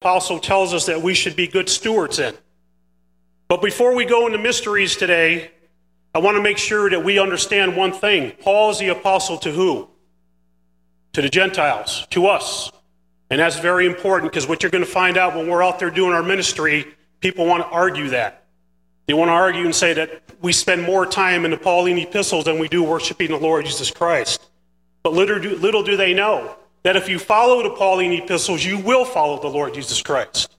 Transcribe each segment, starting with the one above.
apostle tells us that we should be good stewards in. But before we go into mysteries today, I want to make sure that we understand one thing. Paul is the apostle to who? To the Gentiles, to us. And that's very important, because what you're going to find out when we're out there doing our ministry, people want to argue that. They want to argue and say that we spend more time in the Pauline epistles than we do worshiping the Lord Jesus Christ. But little do they know that if you follow the Pauline epistles, you will follow the Lord Jesus Christ.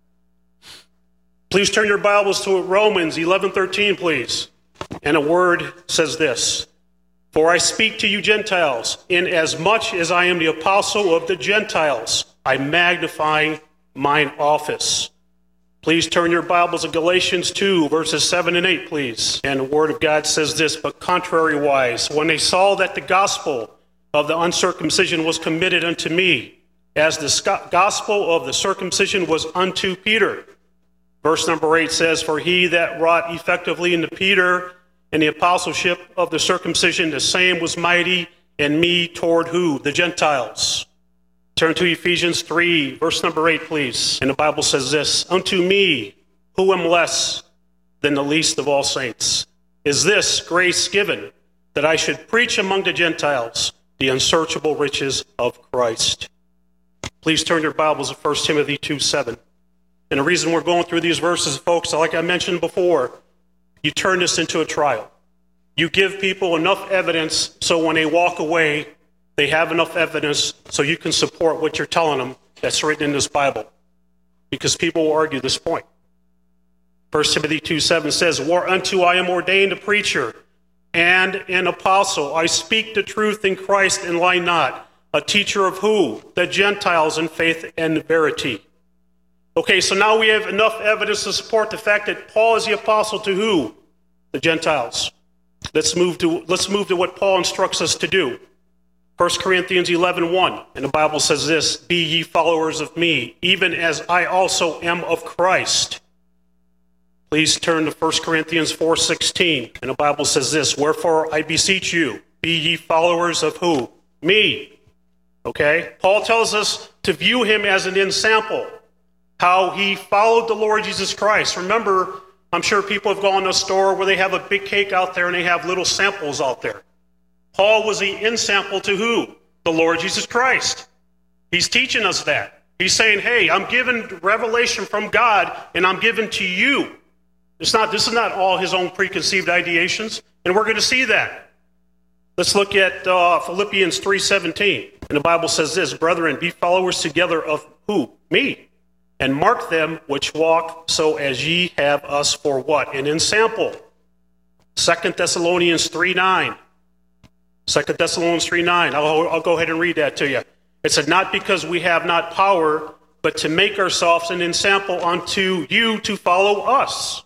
Please turn your Bibles to Romans 11:13, please. And a word says this: "For I speak to you Gentiles, inasmuch as I am the apostle of the Gentiles, I magnify mine office." Please turn your Bibles to Galatians 2, verses 7 and 8, please. And the word of God says this: "But contrariwise, when they saw that the gospel of the uncircumcision was committed unto me, as the gospel of the circumcision was unto Peter." Verse number 8 says, "For he that wrought effectively into Peter and the apostleship of the circumcision, the same was mighty in me toward" who? The Gentiles. Turn to Ephesians 3, verse number 8, please. And the Bible says this: "Unto me, who am less than the least of all saints, is this grace given, that I should preach among the Gentiles the unsearchable riches of Christ." Please turn your Bibles to 1 Timothy 2:7. And the reason we're going through these verses, folks, like I mentioned before, you turn this into a trial. You give people enough evidence so when they walk away, they have enough evidence so you can support what you're telling them that's written in this Bible. Because people will argue this point. 1 Timothy 2:7 says, "Whereunto I am ordained a preacher and an apostle. I speak the truth in Christ and lie not. A teacher of" who? The Gentiles in faith and verity. Okay, so now we have enough evidence to support the fact that Paul is the apostle to who? The Gentiles. Let's move to what Paul instructs us to do. 1 Corinthians 11:1, and the Bible says this: "Be ye followers of me, even as I also am of Christ." Please turn to 1 Corinthians 4:16, and the Bible says this: "Wherefore I beseech you, be ye followers of" who? Me. Okay? Paul tells us to view him as an ensample, how he followed the Lord Jesus Christ. Remember, I'm sure people have gone to a store where they have a big cake out there and they have little samples out there. Paul was the ensample to who? The Lord Jesus Christ. He's teaching us that. He's saying, hey, I'm given revelation from God and I'm given to you. This is not all his own preconceived ideations, and we're going to see that. Let's look at Philippians 3:17. And the Bible says this: "Brethren, be followers together of" who? Me. "And mark them which walk so as ye have us for" what? An ensample. 2 Thessalonians 3:9. 2 Thessalonians 3:9. I'll go ahead and read that to you. It said, "Not because we have not power, but to make ourselves an ensample unto you to follow us."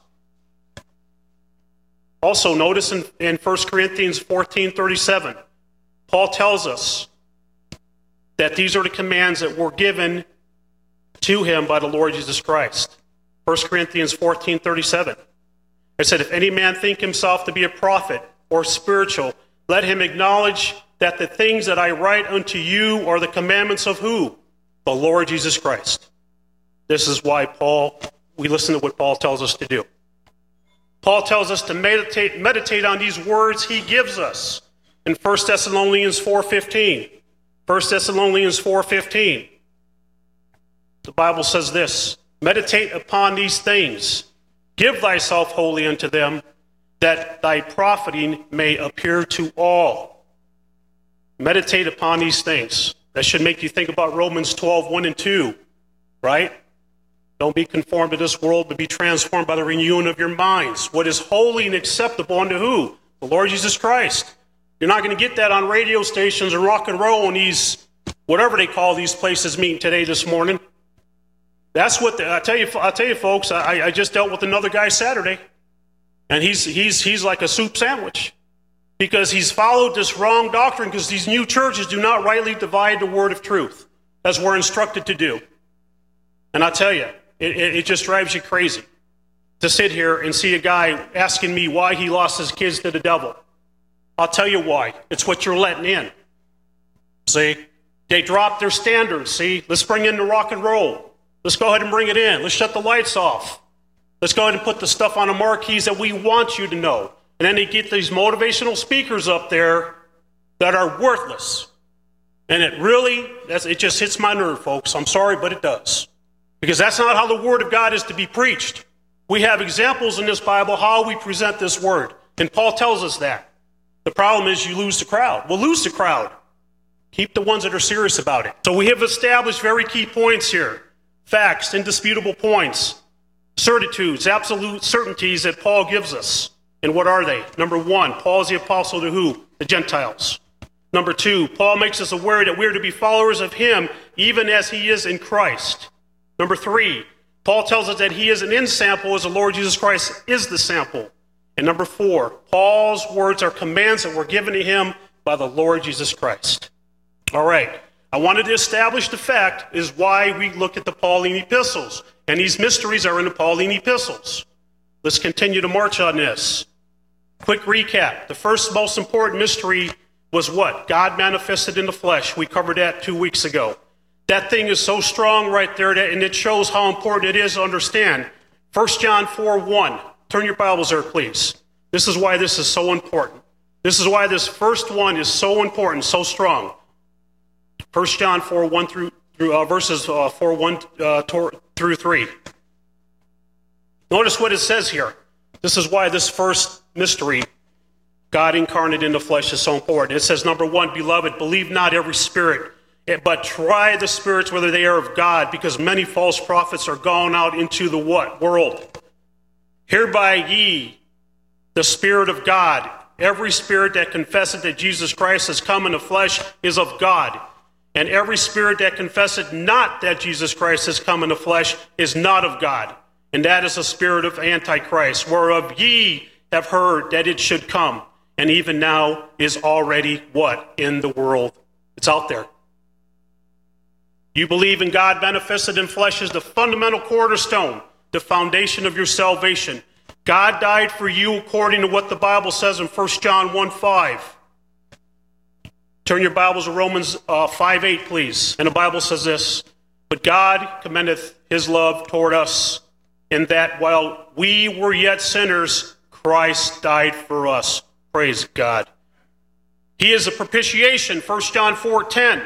Also, notice in 1 Corinthians 14:37, Paul tells us that these are the commands that were given to him by the Lord Jesus Christ. 1 Corinthians 14:37. It said, "If any man think himself to be a prophet or spiritual, let him acknowledge that the things that I write unto you are the commandments" of who? The Lord Jesus Christ. This is why we listen to what Paul tells us to do. Paul tells us to meditate on these words he gives us in 1 Thessalonians 4:15. 1 Thessalonians 4:15. The Bible says this: "Meditate upon these things, give thyself wholly unto them, that thy profiting may appear to all." Meditate upon these things. That should make you think about Romans 12:1 and 2, right? "Don't be conformed to this world, but be transformed by the renewing of your minds. What is holy and acceptable unto" who? The Lord Jesus Christ. You're not going to get that on radio stations and rock and roll and these, whatever they call these places meeting today this morning. That's what I'll tell you, folks. I just dealt with another guy Saturday, and he's like a soup sandwich because he's followed this wrong doctrine. Because these new churches do not rightly divide the word of truth, as we're instructed to do. And I tell you, it just drives you crazy to sit here and see a guy asking me why he lost his kids to the devil. I'll tell you why. It's what you're letting in. See, they dropped their standards. See, let's bring in the rock and roll. Let's go ahead and bring it in. Let's shut the lights off. Let's go ahead and put the stuff on the marquees that we want you to know. And then they get these motivational speakers up there that are worthless. And it just hits my nerve, folks. I'm sorry, but it does. Because that's not how the Word of God is to be preached. We have examples in this Bible how we present this Word. And Paul tells us that. The problem is you lose the crowd. We'll lose the crowd. Keep the ones that are serious about it. So we have established very key points here. Facts, indisputable points, certitudes, absolute certainties that Paul gives us. And what are they? Number one, Paul is the apostle to who? The Gentiles. Number two, Paul makes us aware that we're to be followers of him even as he is in Christ. Number three, Paul tells us that he is an in-sample as the Lord Jesus Christ is the sample. And number four, Paul's words are commands that were given to him by the Lord Jesus Christ. All right. I wanted to establish the fact is why we look at the Pauline epistles. And these mysteries are in the Pauline epistles. Let's continue to march on this. Quick recap. The first most important mystery was what? God manifested in the flesh. We covered that 2 weeks ago. That thing is so strong right there, and it shows how important it is to understand. 1 John 4:1. Turn your Bibles there, please. This is why this is so important. This is why this first one is so important, so strong. 1 John 4:1 through verses 4:1 through 3. Notice what it says here. This is why this first mystery, God incarnate in the flesh, is so important. It says, number one, beloved, believe not every spirit, but try the spirits whether they are of God, because many false prophets are gone out into the what? World. Hereby ye, the Spirit of God, every spirit that confesseth that Jesus Christ has come in the flesh is of God. And every spirit that confesseth not that Jesus Christ has come in the flesh is not of God. And that is the spirit of Antichrist, whereof ye have heard that it should come, and even now is already what? In the world. It's out there. You believe in God manifested in flesh as the fundamental cornerstone, the foundation of your salvation. God died for you according to what the Bible says in 1 John 1:5. Turn your Bibles to Romans 5:8, please. And the Bible says this, but God commendeth his love toward us, in that while we were yet sinners, Christ died for us. Praise God. He is a propitiation, 1 John 4:10.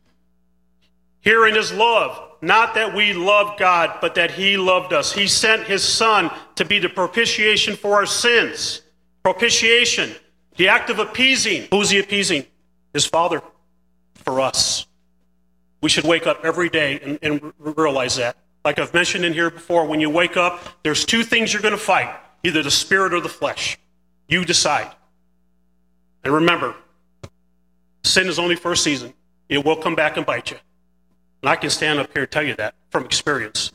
Herein is love, not that we loved God, but that he loved us. He sent his Son to be the propitiation for our sins. Propitiation, the act of appeasing. Who's he appeasing? His Father, for us. We should wake up every day and realize that. Like I've mentioned in here before, when you wake up, there's two things you're going to fight, either the spirit or the flesh. You decide. And remember, sin is only for a season. It will come back and bite you. And I can stand up here and tell you that from experience.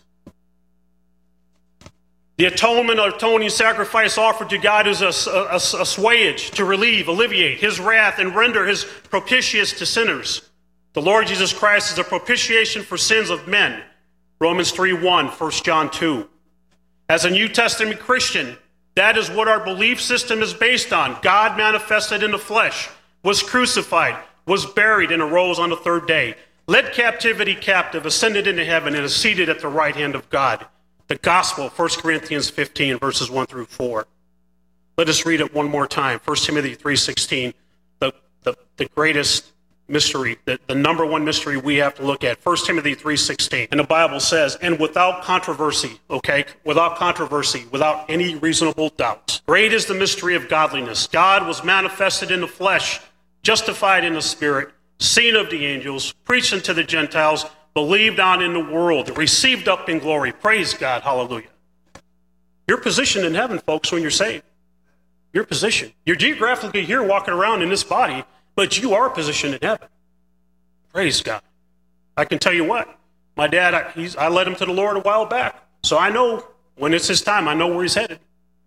The atonement or atoning sacrifice offered to God is a assuage, to relieve, alleviate his wrath, and render his propitious to sinners. The Lord Jesus Christ is a propitiation for sins of men. Romans 3:1, 1 John 2. As a New Testament Christian, that is what our belief system is based on. God manifested in the flesh, was crucified, was buried, and arose on the third day. Led captivity captive, ascended into heaven, and is seated at the right hand of God. The gospel, 1 Corinthians 15, verses 1 through 4. Let us read it one more time. 1 Timothy 3:16, the greatest mystery, the number one mystery we have to look at. 1 Timothy 3:16. And the Bible says, and without controversy, okay? Without controversy, without any reasonable doubt. Great is the mystery of godliness. God was manifested in the flesh, justified in the spirit, seen of the angels, preached unto the Gentiles, believed on in the world, received up in glory. Praise God. Hallelujah. You're positioned in heaven, folks, when you're saved. You're positioned. You're geographically here walking around in this body, but you are positioned in heaven. Praise God. I can tell you what. My dad, I led him to the Lord a while back. So I know when it's his time, I know where he's headed.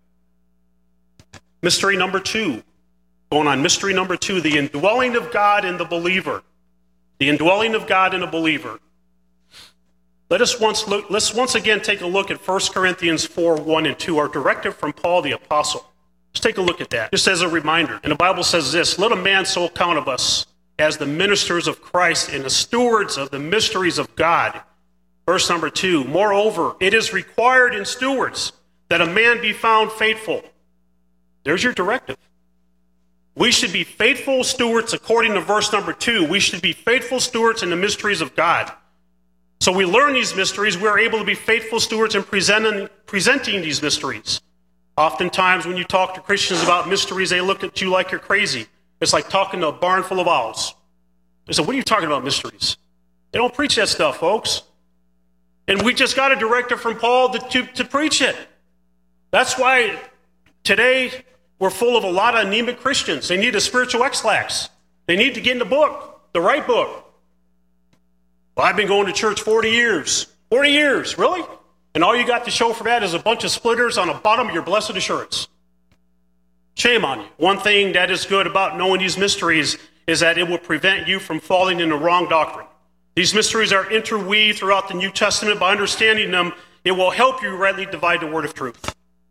Mystery number two. Going on, mystery number two, the indwelling of God in the believer. The indwelling of God in a believer. Let's once again take a look at 1 Corinthians 4:1 and 2, our directive from Paul the Apostle. Let's take a look at that, just as a reminder. And the Bible says this, let a man so account of us as the ministers of Christ and the stewards of the mysteries of God. Verse number 2, moreover, it is required in stewards that a man be found faithful. There's your directive. We should be faithful stewards according to verse number 2. We should be faithful stewards in the mysteries of God. So we learn these mysteries. We're able to be faithful stewards in presenting these mysteries. Oftentimes when you talk to Christians about mysteries, they look at you like you're crazy. It's like talking to a barn full of owls. They say, what are you talking about mysteries? They don't preach that stuff, folks. And we just got a directive from Paul to preach it. That's why today we're full of a lot of anemic Christians. They need a spiritual X-lax. They need to get in the book, the right book. Well, I've been going to church 40 years. 40 years, really? And all you got to show for that is a bunch of splitters on the bottom of your blessed assurance. Shame on you. One thing that is good about knowing these mysteries is that it will prevent you from falling in the wrong doctrine. These mysteries are interweaved throughout the New Testament. By understanding them, it will help you rightly divide the word of truth.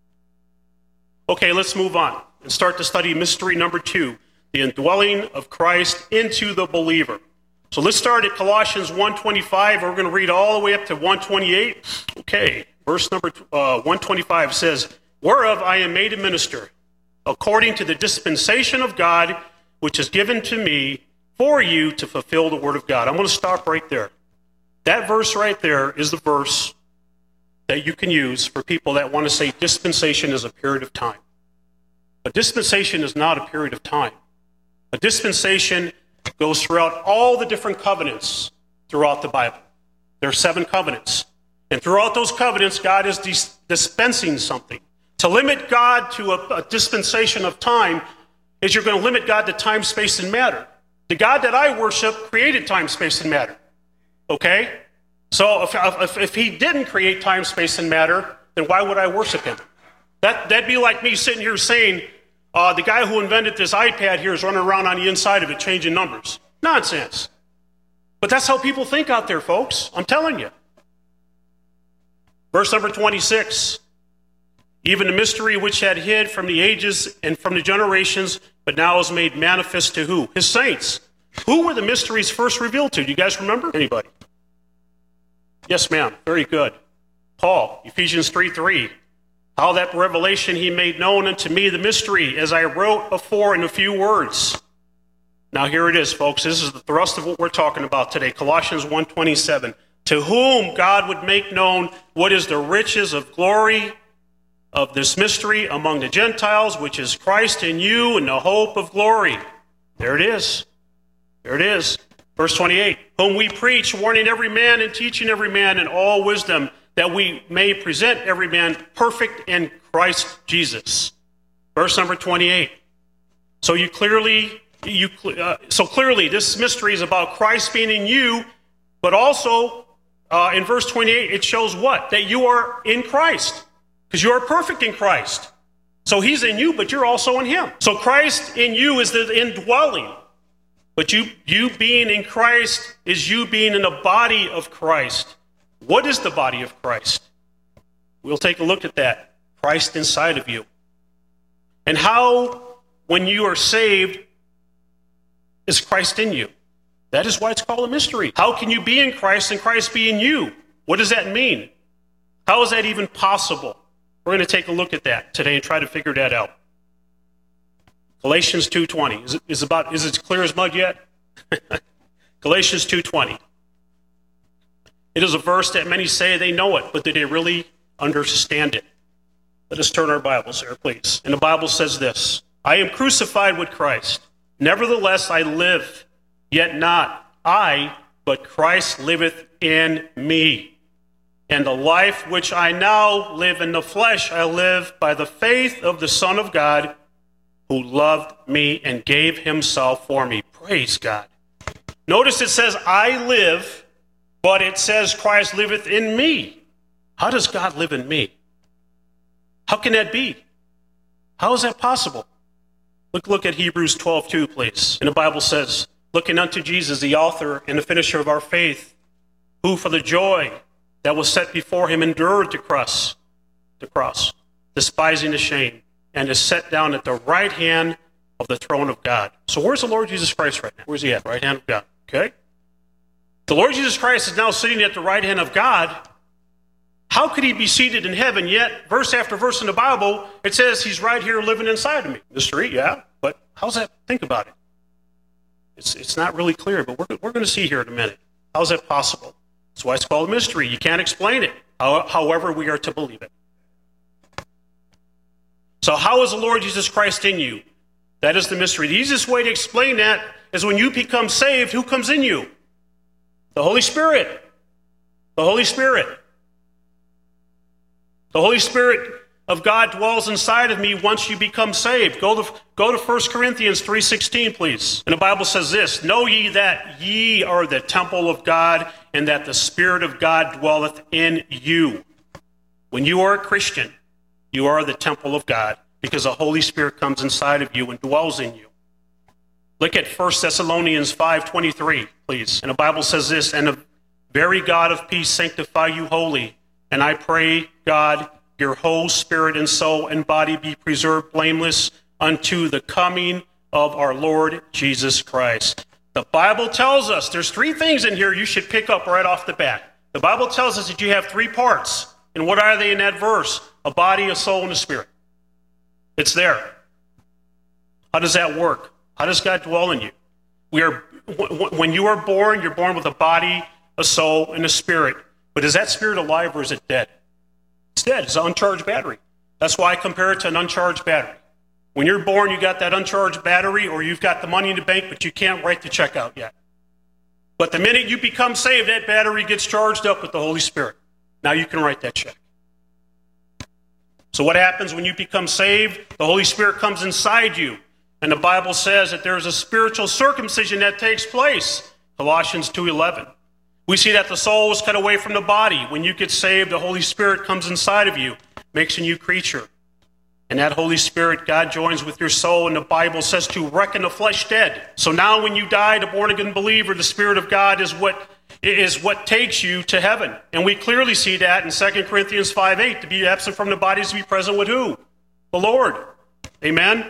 Okay, let's move on and start to study mystery number 2, the indwelling of Christ into the believer. So let's start at Colossians 1:25. We're going to read all the way up to 1:28. Okay, verse number 1:25 says, whereof I am made a minister, according to the dispensation of God, which is given to me for you to fulfill the word of God. I'm going to stop right there. That verse right there is the verse that you can use for people that want to say dispensation is a period of time. A dispensation is not a period of time. A dispensation goes throughout all the different covenants throughout the Bible. There are 7 covenants. And throughout those covenants, God is dispensing something. To limit God to a dispensation of time is you're going to limit God to time, space, and matter. The God that I worship created time, space, and matter. Okay? So if he didn't create time, space, and matter, then why would I worship him? That'd be like me sitting here saying, the guy who invented this iPad here is running around on the inside of it changing numbers. Nonsense. But that's how people think out there, folks. I'm telling you. Verse number 26. Even the mystery which had hid from the ages and from the generations, but now is made manifest to who? His saints. Who were the mysteries first revealed to? Do you guys remember? Anybody? Yes, ma'am. Very good. Paul, Ephesians 3:3. How that revelation he made known unto me the mystery, as I wrote before in a few words. Now here it is, folks. This is the thrust of what we're talking about today. Colossians 1:27. To whom God would make known what is the riches of glory of this mystery among the Gentiles, which is Christ in you and the hope of glory. There it is. There it is. Verse 28. Whom we preach, warning every man and teaching every man in all wisdom, that we may present every man perfect in Christ Jesus. Verse number 28. So clearly, this mystery is about Christ being in you, but also in verse 28, it shows what? That you are in Christ, because you are perfect in Christ. So he's in you, but you're also in him. So Christ in you is the indwelling. But you being in Christ is you being in the body of Christ. What is the body of Christ? We'll take a look at that. Christ inside of you. And how, when you are saved, is Christ in you? That is why it's called a mystery. How can you be in Christ and Christ be in you? What does that mean? How is that even possible? We're going to take a look at that today and try to figure that out. Galatians 2:20. Is it clear as mud yet? Galatians 2:20. It is a verse that many say they know it, but do they really understand it? Let us turn our Bibles there, please. And the Bible says this: I am crucified with Christ. Nevertheless I live, yet not I, but Christ liveth in me. And the life which I now live in the flesh, I live by the faith of the Son of God, who loved me and gave himself for me. Praise God. Notice it says, I live, but it says Christ liveth in me. How does God live in me? How can that be? How is that possible? Look at Hebrews 12:2, please. And the Bible says, looking unto Jesus, the author and the finisher of our faith, who for the joy that was set before him endured the cross, despising the shame, and is set down at the right hand of the throne of God. So where's the Lord Jesus Christ right now? Where's he at? Right hand of God. Okay? The Lord Jesus Christ is now sitting at the right hand of God. How could he be seated in heaven? Yet, verse after verse in the Bible, it says he's right here living inside of me. Mystery, yeah, but how's that? Think about it. It's not really clear, but we're going to see here in a minute. How's that possible? That's why it's called a mystery. You can't explain it. However, we are to believe it. So how is the Lord Jesus Christ in you? That is the mystery. The easiest way to explain that is when you become saved, who comes in you? The Holy Spirit. The Holy Spirit. The Holy Spirit of God dwells inside of me once you become saved. Go to 1 Corinthians 3:16, please. And the Bible says this, know ye that ye are the temple of God, and that the Spirit of God dwelleth in you. When you are a Christian, you are the temple of God, because the Holy Spirit comes inside of you and dwells in you. Look at 1 Thessalonians 5:23, please. And the Bible says this, and the very God of peace sanctify you wholly. And I pray, God, your whole spirit and soul and body be preserved blameless unto the coming of our Lord Jesus Christ. The Bible tells us there's three things in here you should pick up right off the bat. The Bible tells us that you have three parts. And what are they in that verse? A body, a soul, and a spirit. It's there. How does that work? How does God dwell in you? When you are born, you're born with a body, a soul, and a spirit. But is that spirit alive or is it dead? It's dead. It's an uncharged battery. That's why I compare it to an uncharged battery. When you're born, you got that uncharged battery, or you've got the money in the bank, but you can't write the check out yet. But the minute you become saved, that battery gets charged up with the Holy Spirit. Now you can write that check. So what happens when you become saved? The Holy Spirit comes inside you. And the Bible says that there's a spiritual circumcision that takes place. Colossians 2:11. We see that the soul is cut away from the body. When you get saved, the Holy Spirit comes inside of you, makes a new creature. And that Holy Spirit, God joins with your soul, and the Bible says to reckon the flesh dead. So now when you die, the born-again believer, the Spirit of God is what takes you to heaven. And we clearly see that in 2 Corinthians 5:8, to be absent from the body is to be present with who? The Lord. Amen?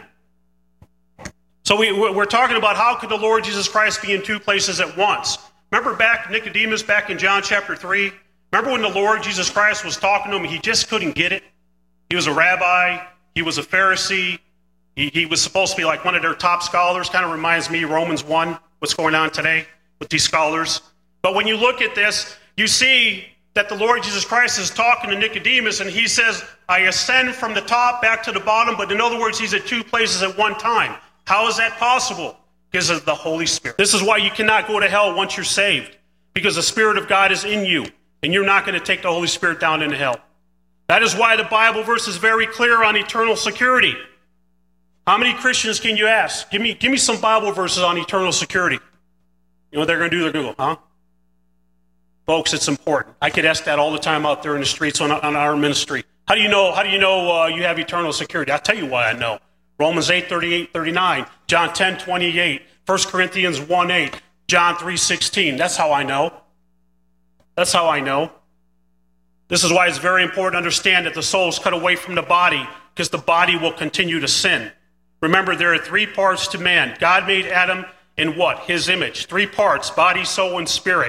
So we're talking about how could the Lord Jesus Christ be in two places at once? Remember Nicodemus back in John chapter 3? Remember when the Lord Jesus Christ was talking to him, he just couldn't get it? He was a rabbi. He was a Pharisee. He was supposed to be like one of their top scholars. Kind of reminds me, Romans 1, what's going on today with these scholars. But when you look at this, you see that the Lord Jesus Christ is talking to Nicodemus, and he says, I ascend from the top back to the bottom, but in other words, he's at two places at one time. How is that possible? Because of the Holy Spirit. This is why you cannot go to hell once you're saved, because the Spirit of God is in you, and you're not going to take the Holy Spirit down into hell. That is why the Bible verse is very clear on eternal security. How many Christians can you ask? Give me some Bible verses on eternal security. You know what they're going to do? They're going to go, huh? Folks, it's important. I get asked that all the time out there in the streets on our ministry. How do you know you have eternal security? I'll tell you why I know. Romans 8:38-39, John 10:28, 1 Corinthians 1:8, John 3:16. That's how I know. That's how I know. This is why it's very important to understand that the soul is cut away from the body, because the body will continue to sin. Remember, there are three parts to man. God made Adam in what? His image. Three parts, body, soul, and spirit.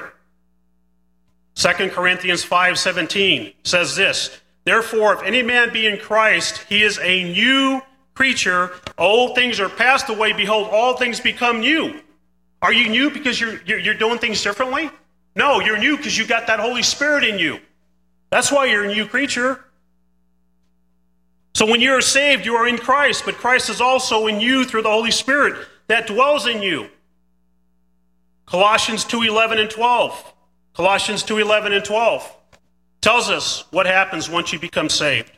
2 Corinthians 5:17 says this, therefore, if any man be in Christ, he is a new creature. Old things are passed away. Behold, all things become new. Are you new because you're doing things differently? No, you're new because you got that Holy Spirit in you. That's why you're a new creature. So when you're saved, you are in Christ, but Christ is also in you through the Holy Spirit that dwells in you. Colossians 2:11 and 12. Colossians 2:11 and 12 tells us what happens once you become saved.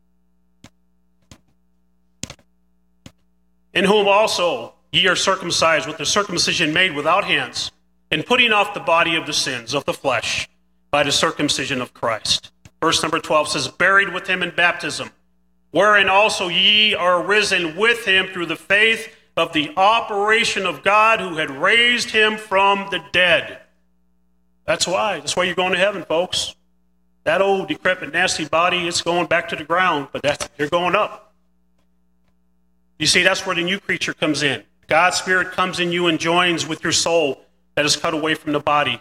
In whom also ye are circumcised with the circumcision made without hands, and putting off the body of the sins of the flesh by the circumcision of Christ. Verse number 12 says, buried with him in baptism, wherein also ye are risen with him through the faith of the operation of God who had raised him from the dead. That's why. That's why you're going to heaven, folks. That old, decrepit, nasty body, it's going back to the ground, but you're going up. You see, that's where the new creature comes in. God's Spirit comes in you and joins with your soul that is cut away from the body.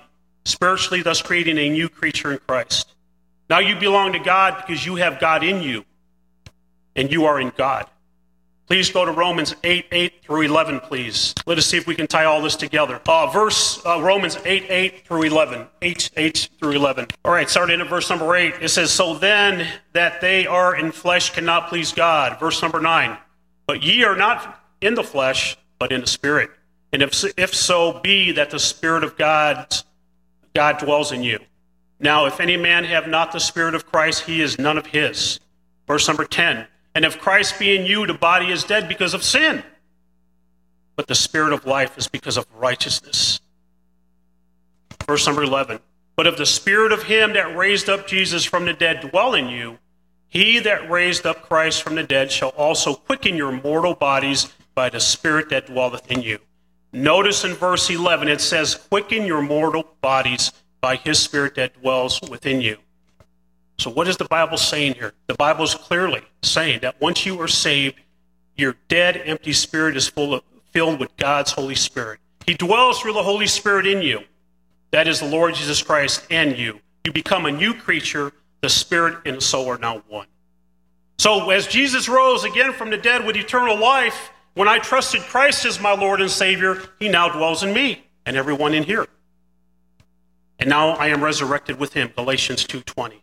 spiritually thus creating a new creature in Christ. Now you belong to God because you have God in you, and you are in God. Please go to Romans 8 through 11, please. Let us see if we can tie all this together. Romans 8 through 11. 8 through 11. All right, starting at verse number 8. It says, so then that they are in flesh cannot please God. Verse number 9. But ye are not in the flesh, but in the Spirit. And if so be that the Spirit of God dwells in you. Now, if any man have not the Spirit of Christ, he is none of his. Verse number 10. And if Christ be in you, the body is dead because of sin, but the Spirit of life is because of righteousness. Verse number 11. But if the Spirit of him that raised up Jesus from the dead dwell in you, he that raised up Christ from the dead shall also quicken your mortal bodies by the Spirit that dwelleth in you. Notice in verse 11, it says, quicken your mortal bodies by his Spirit that dwells within you. So what is the Bible saying here? The Bible is clearly saying that once you are saved, your dead, empty spirit is filled with God's Holy Spirit. He dwells through the Holy Spirit in you. That is the Lord Jesus Christ and you. You become a new creature. The Spirit and the soul are now one. So as Jesus rose again from the dead with eternal life, when I trusted Christ as my Lord and Savior, he now dwells in me and everyone in here. And now I am resurrected with him, Galatians 2:20.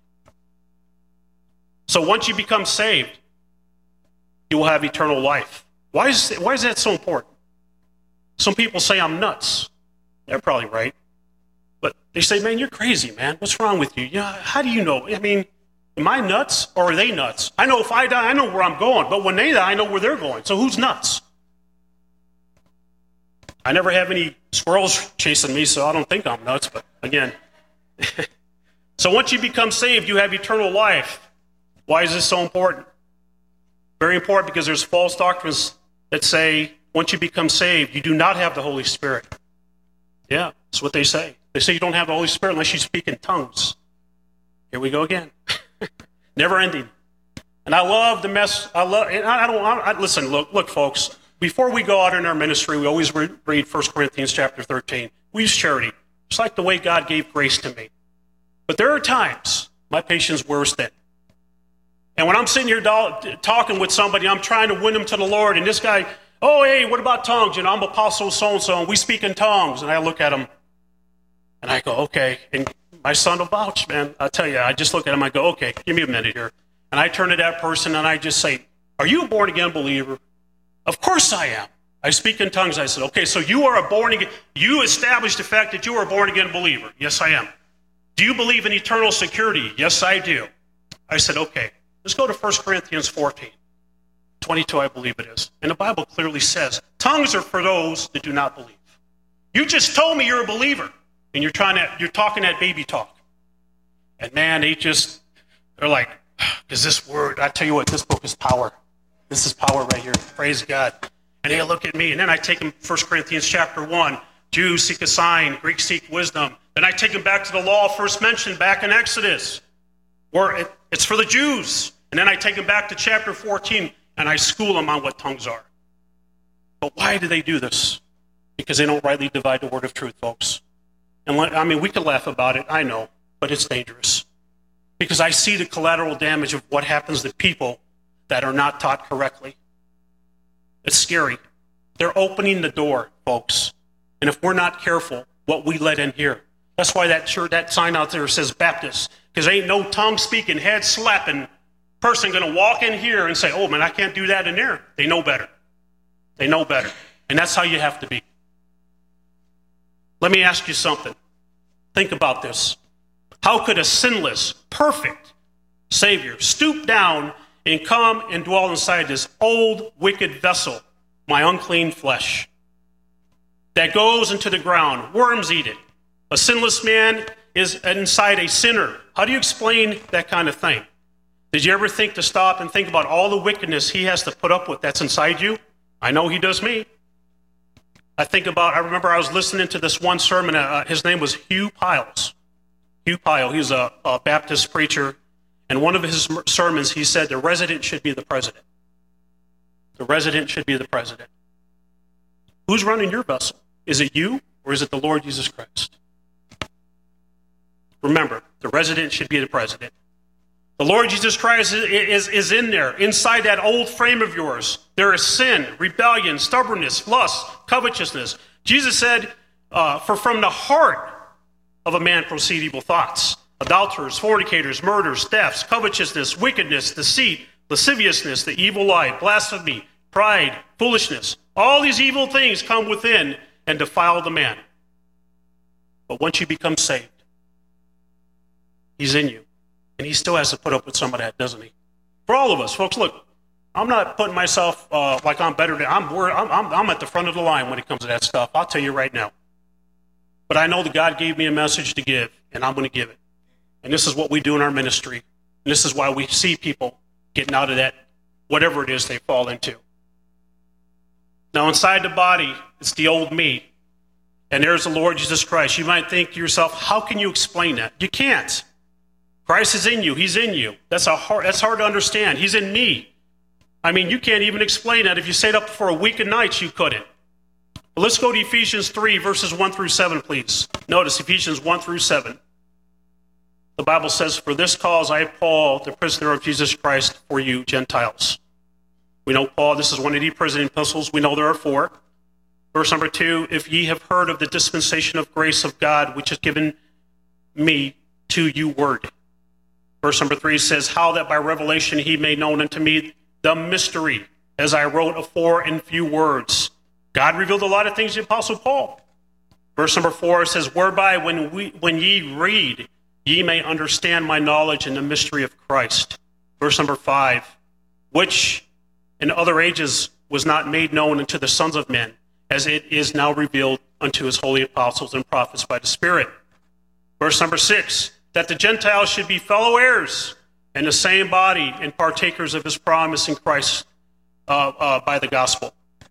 So once you become saved, you will have eternal life. Why is that so important? Some people say I'm nuts. They're probably right. But they say, man, you're crazy, man. What's wrong with you? Yeah, how do you know? I mean, am I nuts or are they nuts? I know if I die, I know where I'm going. But when they die, I know where they're going. So who's nuts? I never have any squirrels chasing me, so I don't think I'm nuts. But again, so once you become saved, you have eternal life. Why is this so important? Very important because there's false doctrines that say once you become saved, you do not have the Holy Spirit. Yeah, that's what they say. They say you don't have the Holy Spirit unless you speak in tongues. Here we go again. Never ending. And I love the mess. Listen, look, folks. Before we go out in our ministry, we always read 1 Corinthians chapter 13. We use charity. It's like the way God gave grace to me. But there are times my patience wears thin. And when I'm sitting here talking with somebody, I'm trying to win them to the Lord, and this guy, oh, hey, what about tongues? I'm Apostle so-and-so, and we speak in tongues. And I look at him, and I go, okay. And my son will vouch, man. I'll tell you, I just look at him, I go, okay, give me a minute here. And I turn to that person, and I just say, are you a born-again believer? Of course I am. I speak in tongues. I said, okay, so you are a born-again, you established the fact that you are a born-again believer. Yes, I am. Do you believe in eternal security? Yes, I do. I said, okay. Let's go to 1 Corinthians 14, 22, I believe it is. And the Bible clearly says, tongues are for those that do not believe. You just told me you're a believer, and you're talking that baby talk. And man, they're like, because this word, I tell you what, this book is power. This is power right here. Praise God. And they look at me, and then I take them 1 Corinthians chapter 1. Jews seek a sign, Greeks seek wisdom. Then I take them back to the law first mentioned back in Exodus, where it's for the Jews. And then I take them back to chapter 14, and I school them on what tongues are. But why do they do this? Because they don't rightly divide the word of truth, folks. And we can laugh about it, I know, but it's dangerous. Because I see the collateral damage of what happens to people that are not taught correctly. It's scary. They're opening the door, folks. And if we're not careful, what we let in here. That's why that sign out there says Baptist. Because ain't no tongue-speaking, head-slapping person going to walk in here and say, oh, man, I can't do that in there. They know better. They know better. And that's how you have to be. Let me ask you something. Think about this. How could a sinless, perfect Savior stoop down and come and dwell inside this old, wicked vessel, my unclean flesh, that goes into the ground? Worms eat it. A sinless man is inside a sinner. How do you explain that kind of thing? Did you ever think to stop and think about all the wickedness he has to put up with that's inside you? I know he does me. I remember I was listening to this one sermon. His name was Hugh Piles. Hugh Pyle, he's a Baptist preacher. And one of his sermons, he said, the resident should be the president. The resident should be the president. Who's running your vessel? Is it you or is it the Lord Jesus Christ? Remember, the resident should be the president. The Lord Jesus Christ is in there, inside that old frame of yours. There is sin, rebellion, stubbornness, lust, covetousness. Jesus said, for from the heart of a man proceed evil thoughts. Adulterers, fornicators, murders, thefts, covetousness, wickedness, deceit, lasciviousness, the evil life, blasphemy, pride, foolishness. All these evil things come within and defile the man. But once you become saved, he's in you. And he still has to put up with some of that, doesn't he? For all of us, folks, look, I'm not putting myself like I'm better than, I'm at the front of the line when it comes to that stuff. I'll tell you right now. But I know that God gave me a message to give, and I'm going to give it. And this is what we do in our ministry. And this is why we see people getting out of that, whatever it is they fall into. Now, inside the body, it's the old me. And there's the Lord Jesus Christ. You might think to yourself, how can you explain that? You can't. Christ is in you. He's in you. That's hard to understand. He's in me. I mean, you can't even explain that. If you stayed up for a week and nights, you couldn't. But let's go to Ephesians 3, verses 1 through 7, please. Notice Ephesians 1 through 7. The Bible says, for this cause I, Paul, the prisoner of Jesus Christ, for you Gentiles. We know Paul, this is one of the prison epistles. We know there are 4. Verse number 2, if ye have heard of the dispensation of grace of God, which is given me to you word. Verse number 3 says, how that by revelation he made known unto me the mystery, as I wrote afore in few words. God revealed a lot of things to the Apostle Paul. Verse number 4 says, whereby when ye read, ye may understand my knowledge in the mystery of Christ. Verse number 5, which in other ages was not made known unto the sons of men, as it is now revealed unto his holy apostles and prophets by the Spirit. Verse number 6, that the Gentiles should be fellow heirs in the same body and partakers of his promise in Christ by the gospel.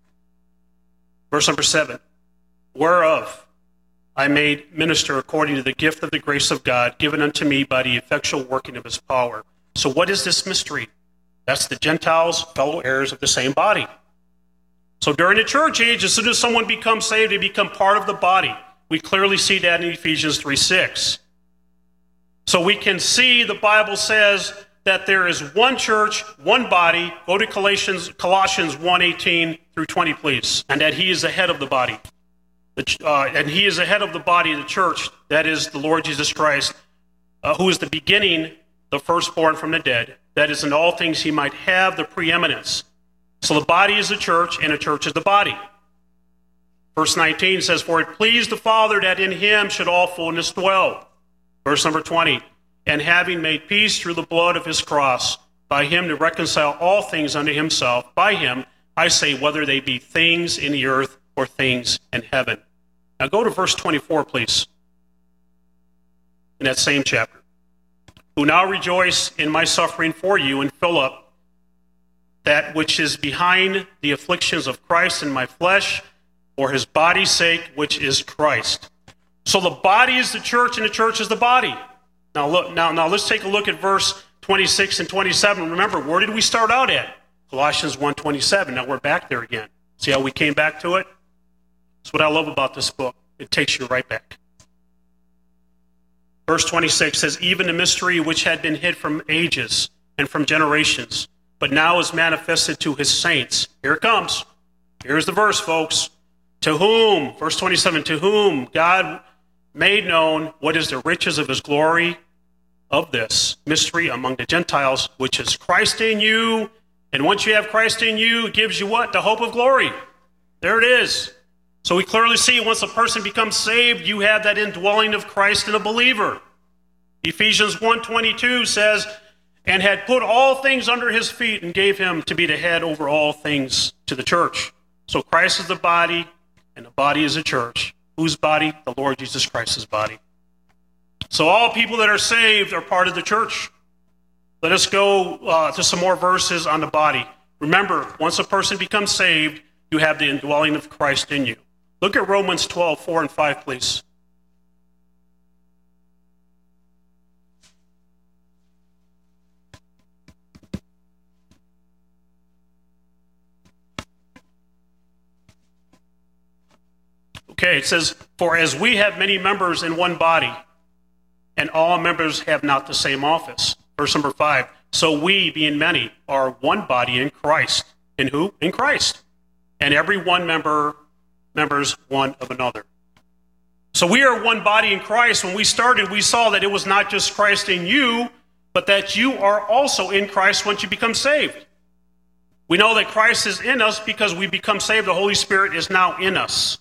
Verse number 7, whereof I made minister according to the gift of the grace of God given unto me by the effectual working of his power. So what is this mystery? That's the Gentiles, fellow heirs of the same body. So during the church age, as soon as someone becomes saved, they become part of the body. We clearly see that in Ephesians 3:6. So we can see the Bible says that there is one church, one body. Go to Colossians 1:18 through 20, please. And that he is the head of the body. And he is the head of the body of the church. That is the Lord Jesus Christ, who is the beginning, the firstborn from the dead. That is in all things he might have the preeminence. So the body is the church, and the church is the body. Verse 19 says, for it pleased the Father that in him should all fullness dwell. Verse number 20, and having made peace through the blood of his cross, by him to reconcile all things unto himself, by him, I say, whether they be things in the earth or things in heaven. Now go to verse 24, please, in that same chapter. Who now rejoice in my suffering for you, and fill up that which is behind the afflictions of Christ in my flesh, for his body's sake, which is Christ. So the body is the church, and the church is the body. Now look. Now let's take a look at verse 26 and 27. Remember, where did we start out at? Colossians 1:27. Now we're back there again. See how we came back to it? That's what I love about this book. It takes you right back. Verse 26 says, even the mystery which had been hid from ages and from generations, but now is manifested to his saints. Here it comes. Here's the verse, folks. To whom, verse 27, to whom God made known what is the riches of his glory of this mystery among the Gentiles, which is Christ in you. And once you have Christ in you, it gives you what? The hope of glory. There it is. So we clearly see once a person becomes saved, you have that indwelling of Christ in a believer. Ephesians 1:22 says, and had put all things under his feet and gave him to be the head over all things to the church. So Christ is the body, and the body is the church. Whose body? The Lord Jesus Christ's body. So all people that are saved are part of the church. Let us go to some more verses on the body. Remember, once a person becomes saved, you have the indwelling of Christ in you. Look at Romans 12:4 and 5, please. Okay, it says, for as we have many members in one body, and all members have not the same office. Verse number 5, so we, being many, are one body in Christ. In who? In Christ. And every one members one of another. So we are one body in Christ. When we started, we saw that it was not just Christ in you, but that you are also in Christ once you become saved. We know that Christ is in us because we become saved. The Holy Spirit is now in us.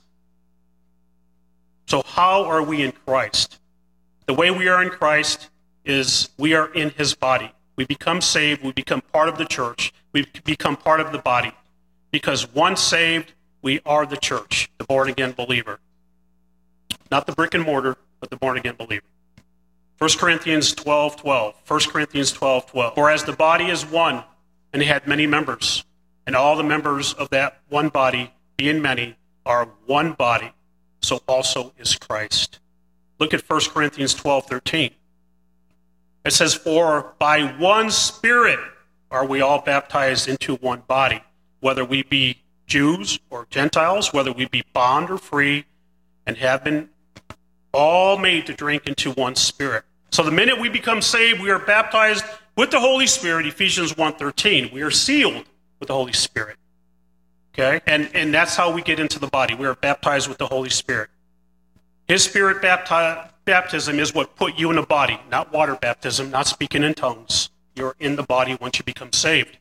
So how are we in Christ? The way we are in Christ is we are in his body. We become saved. We become part of the church. We become part of the body. Because once saved, we are the church, the born-again believer. Not the brick and mortar, but the born-again believer. 1 Corinthians 12:12. 1 Corinthians 12:12. For as the body is one, and it had many members, and all the members of that one body, being many, are one body, so also is Christ. Look at 1 Corinthians 12:13. It says, for by one Spirit are we all baptized into one body, whether we be Jews or Gentiles, whether we be bond or free, and have been all made to drink into one Spirit. So the minute we become saved, we are baptized with the Holy Spirit, Ephesians 1:13. We are sealed with the Holy Spirit. Okay? And that's how we get into the body. We are baptized with the Holy Spirit. His Spirit baptism is what put you in the body, not water baptism, not speaking in tongues. You're in the body once you become saved.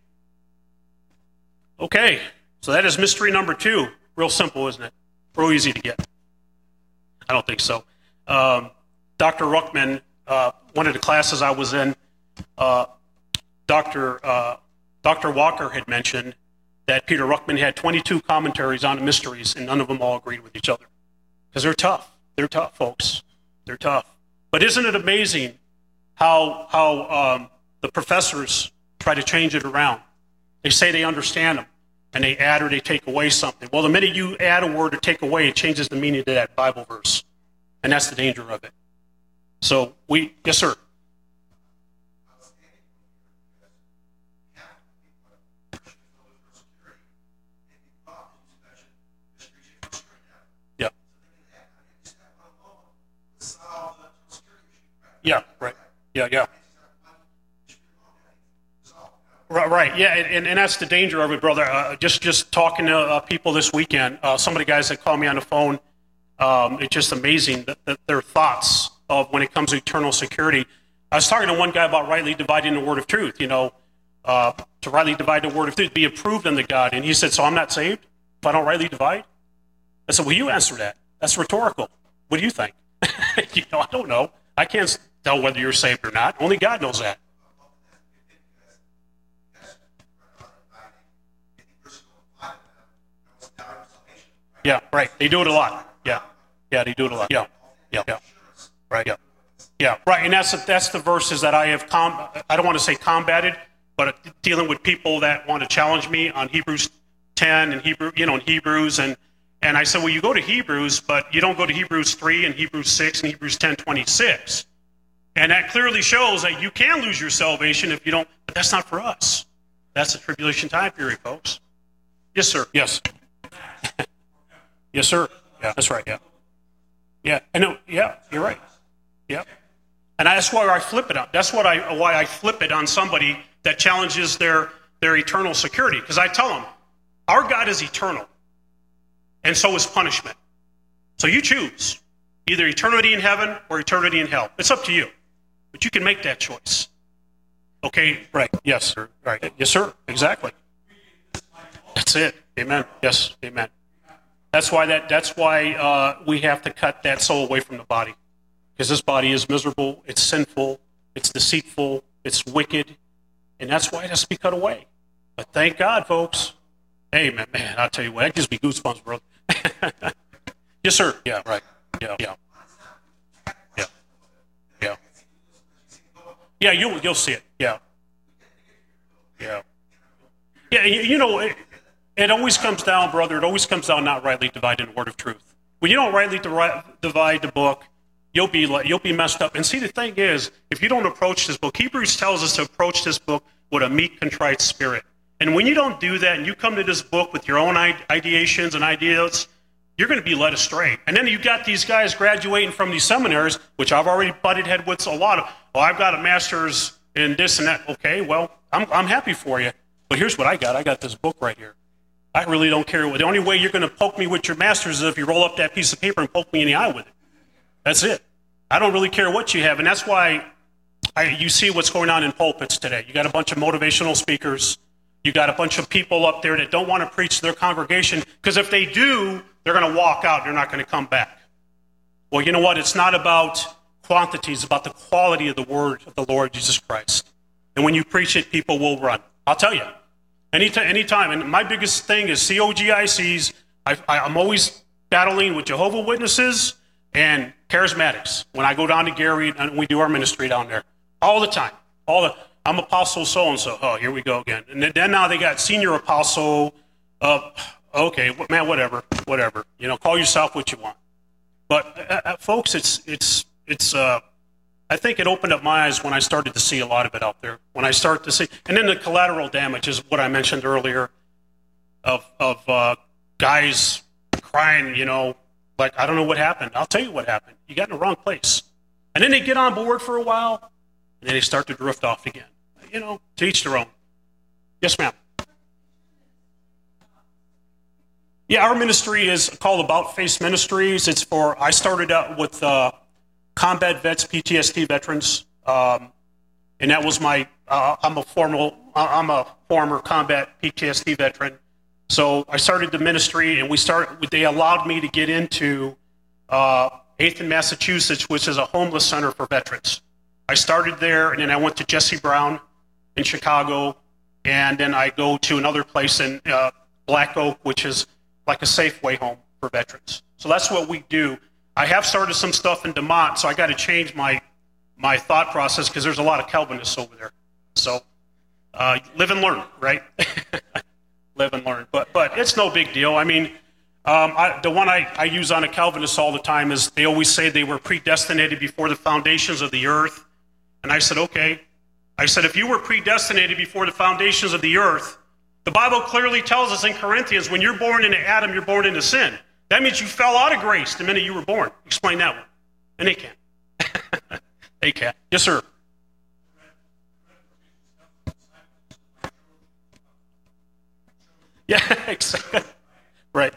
Okay, so that is mystery number 2. Real simple, isn't it? Real easy to get. I don't think so. Dr. Ruckman, one of the classes I was in, Dr. Walker had mentioned that Peter Ruckman had 22 commentaries on the mysteries, and none of them all agreed with each other. Because they're tough. They're tough, folks. They're tough. But isn't it amazing how the professors try to change it around? They say they understand them, and they add or they take away something. Well, the minute you add a word or take away, it changes the meaning to that Bible verse. And that's the danger of it. So yes, sir. Yeah. Yeah, right. Yeah. Right, yeah, and that's the danger of it, brother. Just talking to people this weekend, some of the guys that call me on the phone, it's just amazing that their thoughts of when it comes to eternal security. I was talking to one guy about rightly dividing the word of truth, to rightly divide the word of truth, be approved unto God. And he said, so I'm not saved if I don't rightly divide? I said, well, you answer that. That's rhetorical. What do you think? I don't know. I can't tell whether you're saved or not. Only God knows that. Yeah, right. They do it a lot. Yeah, they do it a lot. Yeah. Right. Yeah. Right. And that's the verses that I have. I don't want to say combated, but dealing with people that want to challenge me on Hebrews 10 and Hebrews and I said, well, you go to Hebrews, but you don't go to Hebrews 3 and Hebrews 6 and Hebrews 10:26, and that clearly shows that you can lose your salvation if you don't. But that's not for us. That's the tribulation time period, folks. Yes, sir. Yes. Yes, sir. Yeah, that's right. Yeah. I know. Yeah, you're right. Yeah. And that's why I flip it on. That's why I flip it on somebody that challenges their eternal security. Because I tell them, our God is eternal, and so is punishment. So you choose either eternity in heaven or eternity in hell. It's up to you, but you can make that choice. Okay. Right. Yes, sir. Right. Yes, sir. Exactly. That's it. Amen. Yes. Amen. That's why we have to cut that soul away from the body. Because this body is miserable, it's sinful, it's deceitful, it's wicked, and that's why it has to be cut away. But thank God, folks. Hey, man, I'll tell you what, that gives me goosebumps, brother. Yes, sir. Yeah, right. Yeah. Yeah, you'll see it. Yeah. It always comes down, brother, not rightly dividing the word of truth. When you don't rightly divide the book, you'll be messed up. And see, the thing is, if you don't approach this book, Hebrews tells us to approach this book with a meek, contrite spirit. And when you don't do that, and you come to this book with your own ideations and ideas, you're going to be led astray. And then you've got these guys graduating from these seminaries, which I've already butted head with a lot of. Well, I've got a master's in this and that. Okay, well, I'm happy for you. But here's what I got. I got this book right here. I really don't care. The only way you're going to poke me with your master's is if you roll up that piece of paper and poke me in the eye with it. That's it. I don't really care what you have. And that's why you see what's going on in pulpits today. You got a bunch of motivational speakers. You got a bunch of people up there that don't want to preach to their congregation, because if they do, they're going to walk out. They're not going to come back. Well, you know what? It's not about quantity. It's about the quality of the word of the Lord Jesus Christ. And when you preach it, people will run. I'll tell you. Anytime. And my biggest thing is COGICs. I'm always battling with Jehovah's Witnesses and charismatics. When I go down to Gary and we do our ministry down there. All the time. I'm apostle so-and-so. Oh, here we go again. And then now they got senior apostle. Okay, man, whatever. You know, call yourself what you want. But folks, it's I think it opened up my eyes when I started to see a lot of it out there. When I start to see, and then the collateral damage is what I mentioned earlier of guys crying, you know, like, I don't know what happened. I'll tell you what happened. You got in the wrong place. And then they get on board for a while, and then they start to drift off again. You know, to each their own. Yes, ma'am. Yeah, our ministry is called About Face Ministries. I started out with combat vets, PTSD veterans, and that was I'm a former combat PTSD veteran. So I started the ministry, and they allowed me to get into 8th in Massachusetts, which is a homeless center for veterans. I started there, and then I went to Jesse Brown in Chicago, and then I go to another place in Black Oak, which is like a Safeway home for veterans. So that's what we do. I have started some stuff in DeMont, so I got to change my thought process because there's a lot of Calvinists over there. So live and learn, right? Live and learn. But it's no big deal. I mean, the one I use on a Calvinist all the time is they always say they were predestinated before the foundations of the earth. And I said, okay. I said, if you were predestinated before the foundations of the earth, the Bible clearly tells us in Corinthians, when you're born into Adam, you're born into sin. That means you fell out of grace the minute you were born. Explain that one. And they can't. They can't. Yes, sir. Yeah, exactly. Right.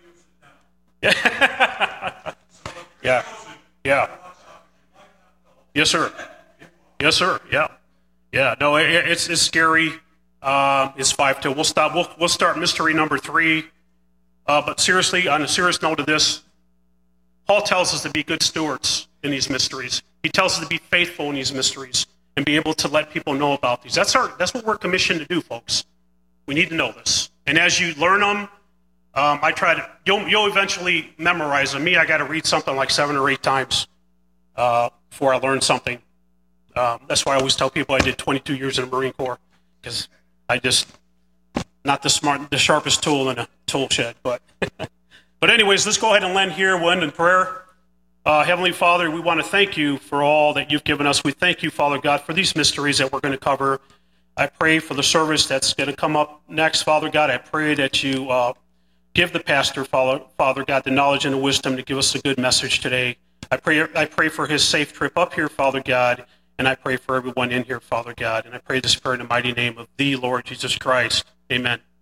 Yeah. Yeah. Yes, sir. Yes, sir. Yeah. Yeah. No, it's scary. It's 5 till. We'll stop. We'll start mystery number 3. But seriously, on a serious note of this, Paul tells us to be good stewards in these mysteries. He tells us to be faithful in these mysteries and be able to let people know about these. That's what we're commissioned to do, folks. We need to know this. And as you learn them, you'll eventually memorize them. Me, I got to read something like 7 or 8 times before I learn something. That's why I always tell people I did 22 years in the Marine Corps, because I just not the sharpest tool in a tool shed. But anyways, let's go ahead and land here. We'll end in prayer. Heavenly Father, we want to thank you for all that you've given us. We thank you, Father God, for these mysteries that we're going to cover. I pray for the service that's going to come up next, Father God. I pray that you give the pastor, Father God, the knowledge and the wisdom to give us a good message today. I pray for his safe trip up here, Father God, and I pray for everyone in here, Father God. And I pray this prayer in the mighty name of the Lord Jesus Christ. Amen.